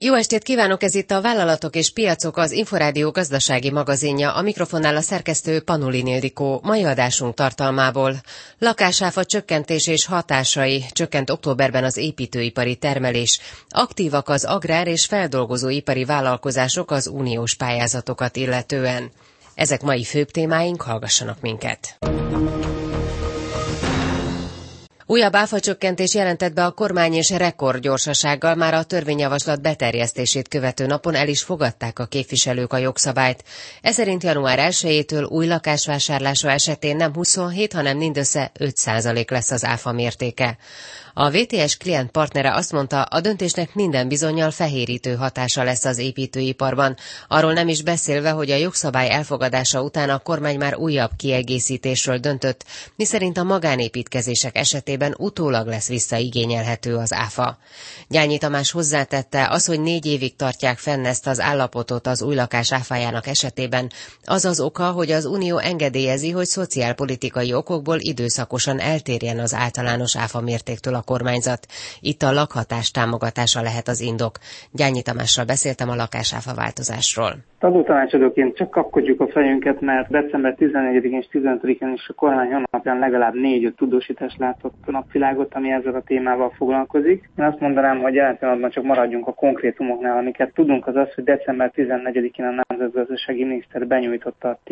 Jó estét kívánok, ez itt a Vállalatok és Piacok, az Inforádió gazdasági magazinja, a mikrofonnál a szerkesztő Panulin Ildikó. Mai adásunk tartalmából: lakásáfa csökkentés és hatásai, csökkent októberben az építőipari termelés, aktívak az agrár és feldolgozóipari vállalkozások az uniós pályázatokat illetően. Ezek mai főbb témáink, hallgassanak minket! Újabb áfacsökkentés jelentett be a kormány, és rekordgyorsasággal már a törvényjavaslat beterjesztését követő napon el is fogadták a képviselők a jogszabályt. Eszerint január 1-től új lakásvásárlása esetén nem 27, hanem mindössze 5% lesz az áfa mértéke. A VTS klient partnere azt mondta, a döntésnek minden bizonnyal fehérítő hatása lesz az építőiparban, arról nem is beszélve, hogy a jogszabály elfogadása után a kormány már újabb kiegészítésről döntött, miszerint a magánépítkezések esetében utólag lesz visszaigényelhető az áfa. Gyányi Tamás hozzátette, az, hogy 4 évig tartják fenn ezt az állapotot az új lakás áfájának esetében, az az oka, hogy az Unió engedélyezi, hogy szociálpolitikai okokból időszakosan eltérjen az általános áfa mértéktől a kormányzat. Itt a lakhatás támogatása lehet az indok. Gyányi Tamással beszéltem a lakásáfa változásról. Adótanácsadóként csak kapkodjuk a fejünket, mert december 14-én és 15-én is a kormány honlapján legalább 4-5 tudósítást látott napvilágot, ami ezzel a témával foglalkozik. Én azt mondanám, hogy jelen pillanatban csak maradjunk a konkrétumoknál, amiket tudunk, az az, hogy december 14-én a nemzetgazdasági miniszter benyújtotta a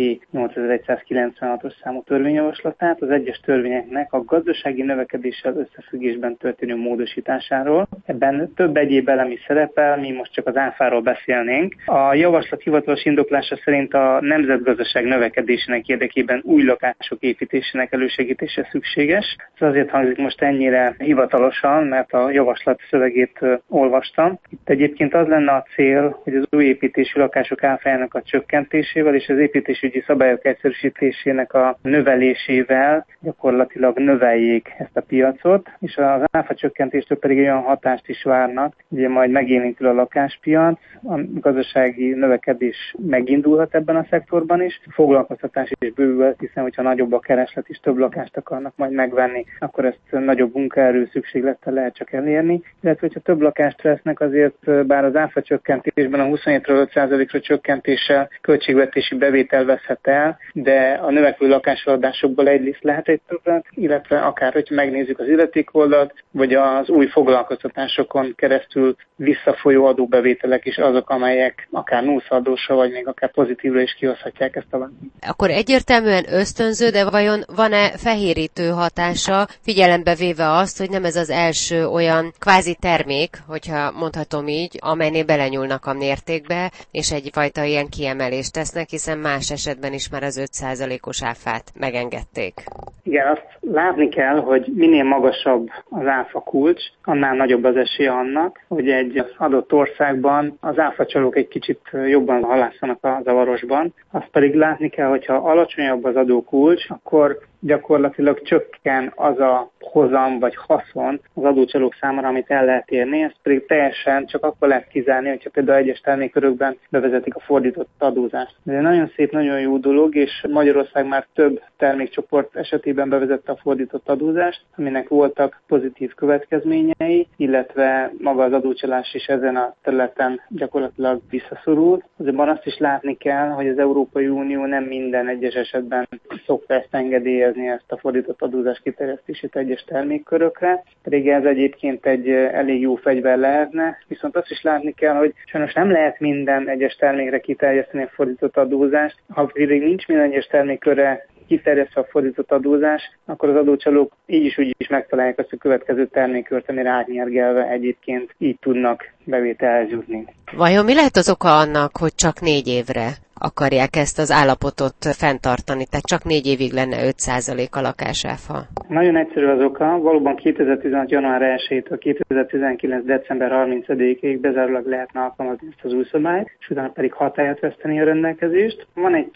T8196-os számú törvényjavaslatát az egyes törvényeknek a gazdasági növekedéssel összefüggésben történő módosításáról. Ebben több egyéb elem is szerepel, mi most csak az áfáról beszélnénk. A javaslat hivatalos indoklása szerint a nemzetgazdaság növekedésének érdekében új lakások építésének elősegítése szükséges. Ez azért hangzik most ennyire hivatalosan, mert a javaslat szövegét olvastam. Itt egyébként az lenne a cél, hogy az új építésű lakások áfájának a csökkentésével és az építésügyi szabályok egyszerűsítésének a növelésével gyakorlatilag növeljék ezt a piacot, és az áfa csökkentéstől pedig olyan hatást is várnak, ugye majd megélénkül a lakáspiac, a gazdasági növekedés megindulhat ebben a szektorban is, foglalkoztatás is bővülhet, hiszen hogyha nagyobb a kereslet és több lakást akarnak majd megvenni, akkor ezt nagyobb munkaerő szükséglettel lehet csak elérni, illetve hogyha több lakást vesznek, azért bár az áfa csökkentésben a 27-ről 5%-ra csökkentéssel költségvetési bevétel veszhet el, de a növekvő lakásadásokból egyrészt lehet egy többlet, illetve akár, hogy megnézzük az illetékoldalt, vagy az új foglalkoztatásokon keresztül visszafolyó adóbevételek is azok, amelyek akár nullszaldósra, vagy még akár pozitívra is kihozhatják ezt a vállalat. Akkor egyértelműen ösztönző, de vajon van-e fehérítő hatása, figyelembe véve azt, hogy nem ez az első olyan kvázi termék, hogyha mondhatom így, amelynél belenyúlnak a mértékbe, és egyfajta ilyen kiemelést tesznek, hiszen más esetben is már az 5%-os áfát megengedték. Igen, azt látni kell, hogy minél magasabb az áfa kulcs, annál nagyobb az esélye annak, hogy egy adott országban az áfacsalók egy kicsit jobban halászanak a zavarosban. Azt pedig látni kell, hogyha alacsonyabb az adókulcs, akkor gyakorlatilag csökken az a hozam vagy haszon az adócsalók számára, amit el lehet érni, ezt pedig teljesen csak akkor lehet kizárni, hogyha például egyes termékkörökben bevezetik a fordított adózást. Ez egy nagyon szép, nagyon jó dolog, és Magyarország már több termékcsoport esetében bevezette a fordított adózást, aminek voltak pozitív következményei, illetve maga az adócsalás is ezen a területen gyakorlatilag visszaszorult. Azonban azt is látni kell, hogy az Európai Unió nem minden egyes esetben szokta ezt engedélyezni, ezt a fordított adózás kiterjesztését egyes termékkörökre, pedig ez egyébként egy elég jó fegyver lehetne, viszont azt is látni kell, hogy sajnos nem lehet minden egyes termékre kiterjeszteni a fordított adózást, ha pedig nincs minden egyes termékkörre kiterjesztve a fordított adózás, akkor az adócsalók így is úgy is megtalálják azt a következő termékkört, amire átnyergelve egyébként így tudnak bevételhez jutni. Vajon mi lehet az oka annak, hogy csak 4 évre akarják ezt az állapotot fenntartani, tehát csak 4 évig lenne 5% a lakásáfa? Nagyon egyszerű az oka, valóban 2016. január 1-től 2019. december 30-ig bezárólag lehetne alkalmazni ezt az új szabályt, és utána pedig hatályát veszteni a rendelkezést. Van egy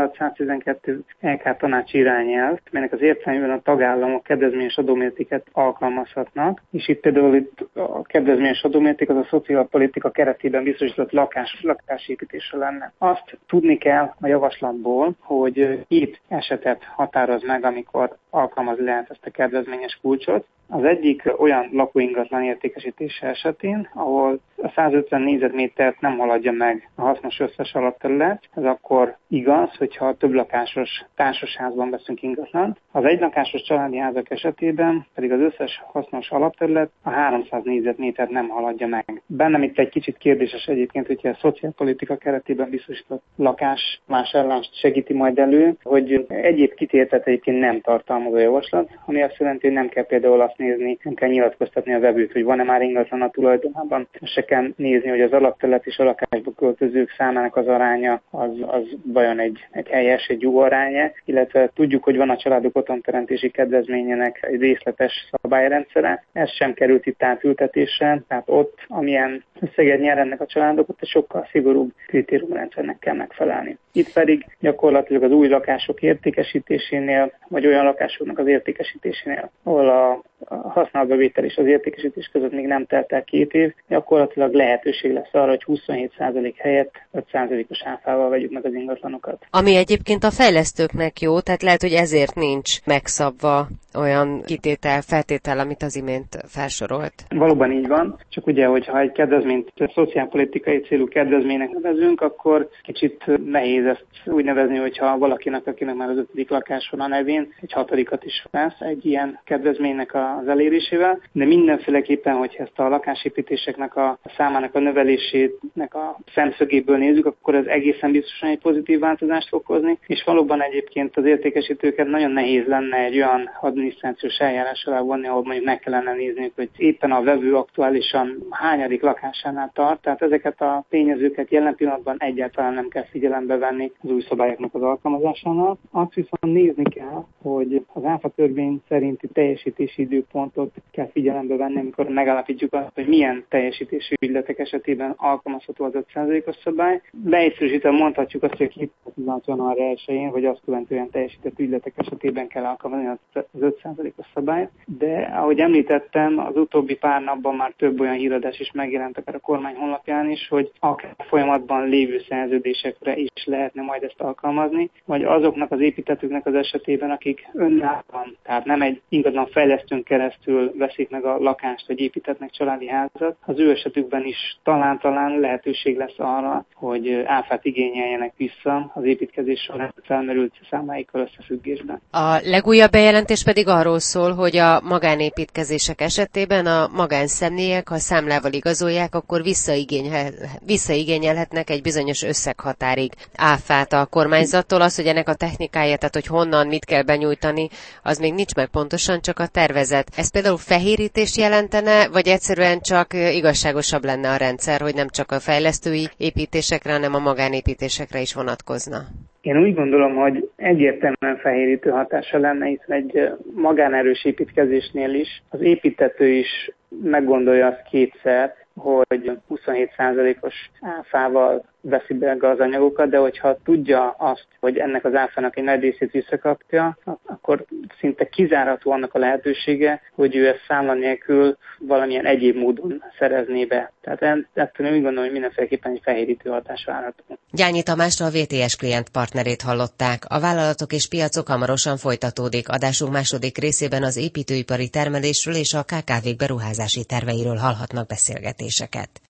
2612 EK tanácsi irányelv, melynek az értelmében a tagállamok kedvezményes adómértéket alkalmazhatnak, és itt például a kedvezményes adómérték az a szociálpolitika keretében biztosított lakásépítésre lenne. Azt tudni kell a javaslatból, hogy 2 esetet határoz meg, amikor alkalmazni lehet ezt a kedvezményes kulcsot. Az egyik olyan lakóingatlan értékesítése esetén, ahol a 150 négyzetmétert nem haladja meg a hasznos összes alapterület. Ez akkor igaz, hogyha több lakásos társasházban veszünk ingatlant. Az egylakásos családi házak esetében pedig az összes hasznos alapterület a 300 négyzetmétert nem haladja meg. Bennem itt egy kicsit kérdéses egyébként, hogyha a szociálpolitika keretében biztosított lakásvásárlást segíti majd elő, hogy egyéb kitételt egyébként nem tartalmaz a javaslat, ami azt jelenti, hogy nem kell például azt nézni, nem kell nyilatkoztatni a vevőt, hogy van-e már ingatlan a tulajdonában. Se kell nézni, hogy az alapterület és a lakásba költözők számának az aránya az vajon egy helyes, egy jó aránya, illetve tudjuk, hogy van a családok otthonteremtési kedvezményének egy részletes szabályrendszere. Ez sem került itt átültetésre, tehát ott, amilyen összeget nyer ennek a családok, ott egy sokkal szigorúbb kritériumrendszernek kell megfelelni. Itt pedig gyakorlatilag az új lakások értékesítésénél, vagy olyan lakásoknak az értékesítésénél, ahol a használatbevétel és az értékesítés között még nem telt el 2 év, gyakorlatilag lehetőség lesz arra, hogy 27% helyett 5%-os áfával vegyük meg az ingatlanokat. Ami egyébként a fejlesztőknek jó, tehát lehet, hogy ezért nincs megszabva olyan feltétel, amit az imént felsorolt. Valóban így van, csak ugye, hogyha egy kedvezményt szociálpolitikai célú kedvezménynek nevezünk, akkor kicsit nehéz ezt úgy nevezni, hogyha valakinek, akinek már az 5. lakás van a nevén, egy 6. is vesz egy ilyen kedvezménynek az elérésével, de mindenféleképpen, hogy ezt a lakásépítéseknek a számának a növelésének a szemszögéből nézzük, akkor ez egészen biztosan egy pozitív változást fog hozni, és valóban egyébként az értékesítőket nagyon nehéz lenne egy olyan adminisztrációs eljárás alá vonni, ahol mondjuk meg kellene nézni, hogy éppen a vevő aktuálisan hányadik lakásánál tart, tehát ezeket a tényezőket jelen pillanatban egyáltalán nem kell figyelembe venni az új szabályoknak az alkalmazásánál. Azt viszont nézni kell, hogy az ÁFA törvény szerinti teljesítési időpontot kell figyelembe venni, amikor megállapítjuk azt, hogy milyen teljesítési ügyletek esetében alkalmazható az 5%-os szabály. Leegyszerűsítve mondhatjuk azt, hogy 2016. január 1-én, hogy azt követően teljesített ügyletek esetében kell alkalmazni az 5%-os szabályt, de ahogy említettem, az utóbbi pár napban már több olyan híradás is megjelent akár a kormány honlapján is, hogy akár folyamatban lévő szerződésekre is lehetne majd ezt alkalmazni, vagy azoknak az építetőknek az esetében, akik önállóan, tehát nem egy ingatlan fejlesztőn keresztül veszik meg a lakást, vagy építetnek családi házat, az ő esetükben is talán lehetőség lesz arra, hogy áfát igényeljenek vissza az építkezés során felmerült számáikkal összefüggésben. A legújabb bejelentés pedig arról szól, hogy a magánépítkezések esetében a magánszemélyek, ha számlával igazolják, akkor visszaigényelhetnek egy bizonyos összeghatárig áfát a kormányzattól. Az, hogy ennek a technikája, tehát hogy honnan mit kell benyújtani, az még nincs meg pontosan, csak a tervezet. Ez például fehérítést jelentene, vagy egyszerűen csak igazságosabb lenne a rendszer, hogy nem csak a fejlesztői építésekre, hanem a magánépítésekre is vonatkozna? Én úgy gondolom, hogy egyértelműen fehérítő hatása lenne, hiszen egy magánerős építkezésnél is az építető is meggondolja azt kétszer, hogy 27%-os áfával veszi be az anyagokat, de hogyha tudja azt, hogy ennek az áfának egy nagy részét visszakapja, akkor szinte kizárható annak a lehetősége, hogy ő ezt számla nélkül valamilyen egyéb módon szerezné be. Tehát ettől úgy gondolom, hogy mindenféleképpen egy fehérítő hatás várható. Gyányi Tamástól a VTS klient partnerét hallották. A vállalatok és piacok hamarosan folytatódik. Adásunk második részében az építőipari termelésről és a KKV-k beruházási terveiről hallhatnak beszélgetéseket.